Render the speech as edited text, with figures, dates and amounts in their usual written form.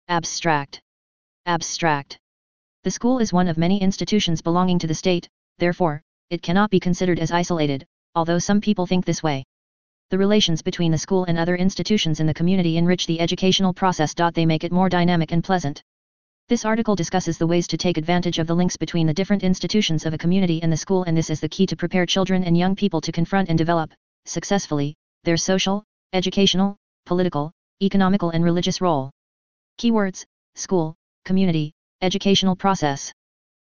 Abstract. Abstract. The school is one of many institutions belonging to the state, therefore, it cannot be considered as isolated, although some people think this way. The relations between the school and other institutions in the community enrich the educational process. They make it more dynamic and pleasant. This article discusses the ways to take advantage of the links between the different institutions of a community and the school, and this is the key to prepare children and young people to confront and develop, successfully, their social, educational, political, economical and religious role. Keywords: school, community, educational process.